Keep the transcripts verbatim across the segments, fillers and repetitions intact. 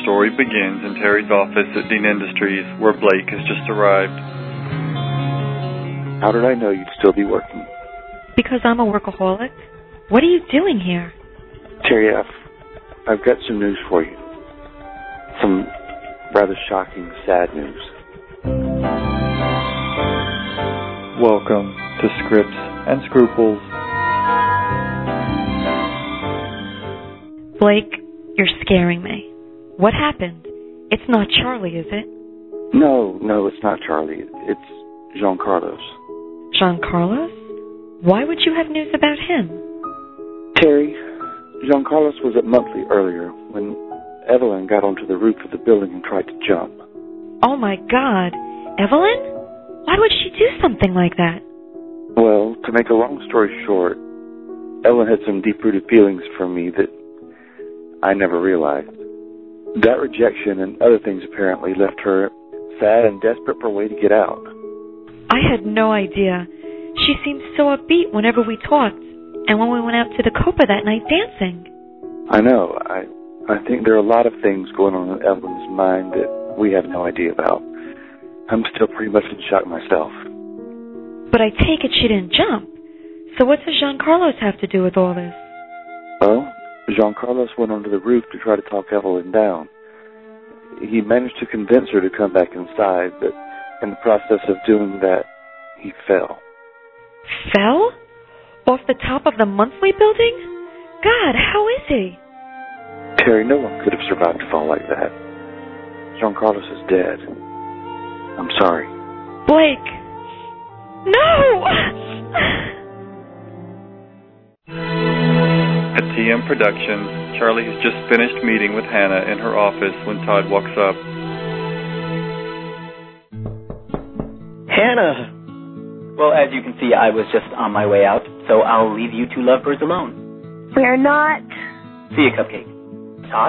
story begins in Terry's office at Dean Industries, where Blake has just arrived. How did I know you'd still be working? Because I'm a workaholic. What are you doing here? Terry, I've, I've got some news for you. Some rather shocking, sad news. Welcome to Scripts and Scruples. Blake, you're scaring me. What happened? It's not Charlie, is it? No, no, it's not Charlie. It's Giancarlos. Giancarlos? Why would you have news about him? Terry, Giancarlos was at Monthly earlier when Evelyn got onto the roof of the building and tried to jump. Oh my God. Evelyn? Why would she do something like that? Well, to make a long story short, Evelyn had some deep-rooted feelings for me that I never realized. That rejection and other things apparently left her sad and desperate for a way to get out. I had no idea. She seemed so upbeat whenever we talked, and when we went out to the Copa that night dancing. I know. I I think there are a lot of things going on in Evelyn's mind that we have no idea about. I'm still pretty much in shock myself. But I take it she didn't jump. So what does Giancarlos have to do with all this? Well, Giancarlos went onto the roof to try to talk Evelyn down. He managed to convince her to come back inside, but in the process of doing that, he fell. Fell? Off the top of the Monthly building? God, how is he? Terry, no one could have survived a fall like that. Giancarlos is dead. I'm sorry. Blake! No! At T M Productions, Charlie has just finished meeting with Hannah in her office when Todd walks up. Hannah! Well, as you can see, I was just on my way out, so I'll leave you two lovebirds alone. We're not. See you, Cupcake. Todd?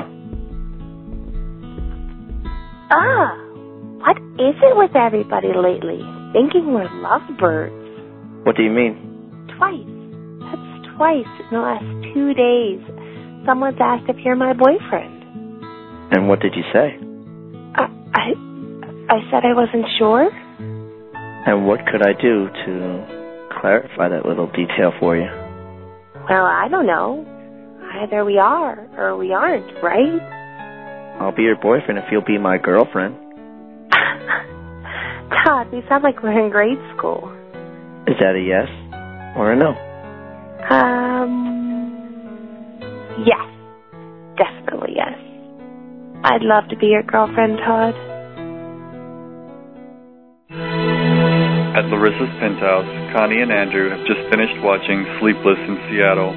Ah, what is it with everybody lately? Thinking we're lovebirds. What do you mean? Twice. That's twice in the last two days. Someone's asked if you're my boyfriend. And what did you say? I, I, I said I wasn't sure. And what could I do to clarify that little detail for you? Well, I don't know. Either we are or we aren't, right? I'll be your boyfriend if you'll be my girlfriend. Todd, we sound like we're in grade school. Is that a yes or a no? Um, yes. Definitely yes. I'd love to be your girlfriend, Todd. At Larissa's penthouse, Connie and Andrew have just finished watching Sleepless in Seattle.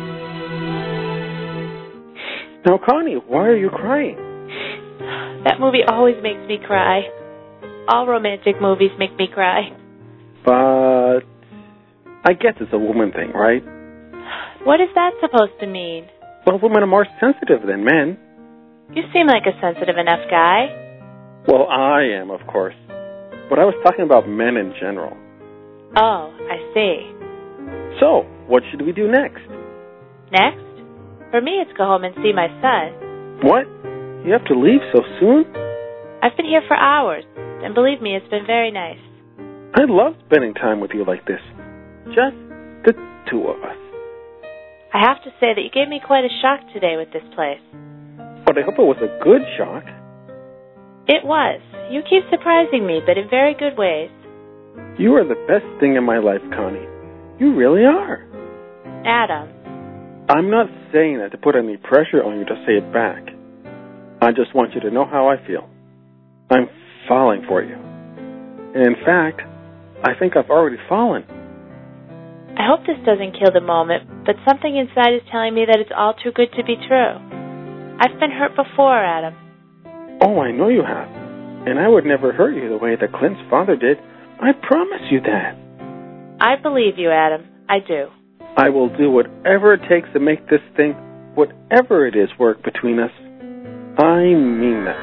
Now, Connie, why are you crying? That movie always makes me cry. All romantic movies make me cry. But I guess it's a woman thing, right? What is that supposed to mean? Well, women are more sensitive than men. You seem like a sensitive enough guy. Well, I am, of course. But I was talking about men in general. Oh, I see. So, what should we do next? Next? For me, it's go home and see my son. What? You have to leave so soon? I've been here for hours, and believe me, it's been very nice. I love spending time with you like this. Just the two of us. I have to say that you gave me quite a shock today with this place. But I hope it was a good shock. It was. You keep surprising me, but in very good ways. You are the best thing in my life, Connie. You really are. Adam. I'm not saying that to put any pressure on you to say it back. I just want you to know how I feel. I'm falling for you. And in fact, I think I've already fallen. I hope this doesn't kill the moment, but something inside is telling me that it's all too good to be true. I've been hurt before, Adam. Oh, I know you have. And I would never hurt you the way that Clint's father did. I promise you that. I believe you, Adam. I do. I will do whatever it takes to make this thing, whatever it is, work between us. I mean that.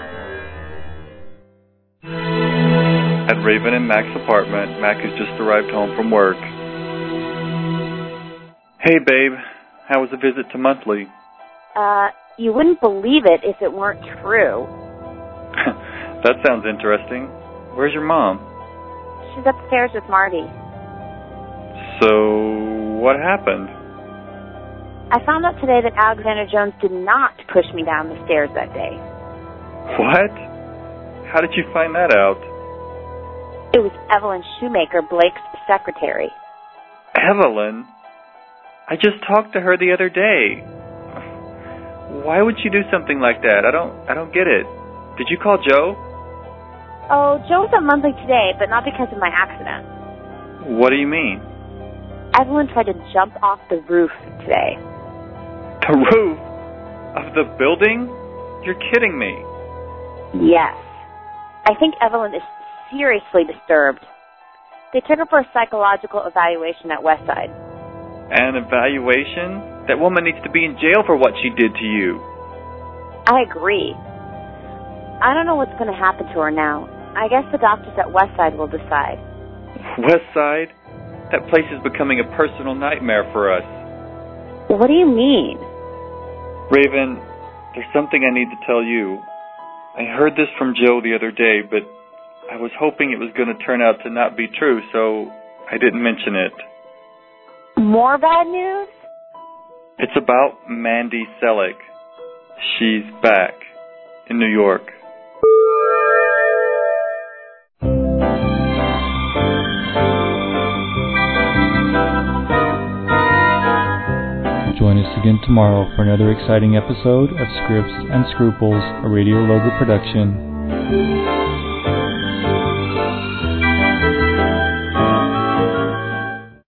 At Raven and Mac's apartment, Mac has just arrived home from work. Hey, babe. How was the visit to Monthly? Uh, you wouldn't believe it if it weren't true. That sounds interesting. Where's your mom? She's upstairs with Marty. So, what happened? I found out today that Alexander Jones did not push me down the stairs that day. What? How did you find that out? It was Evelyn Shoemaker, Blake's secretary. Evelyn? I just talked to her the other day. Why would she do something like that? I don't I don't get it. Did you call Joe? Oh, Joe's at monthly today, but not because of my accident. What do you mean? Evelyn tried to jump off the roof today. The roof? Of the building? You're kidding me. Yes. I think Evelyn is seriously disturbed. They took her for a psychological evaluation at Westside. An evaluation? That woman needs to be in jail for what she did to you. I agree. I don't know what's going to happen to her now. I guess the doctors at Westside will decide. Westside? That place is becoming a personal nightmare for us. What do you mean? Raven, there's something I need to tell you. I heard this from Joe the other day, but I was hoping it was going to turn out to not be true, so I didn't mention it. More bad news? It's about Mandy Selleck. She's back in New York. Join us again tomorrow for another exciting episode of Scripts and Scruples, a Radio Logo production.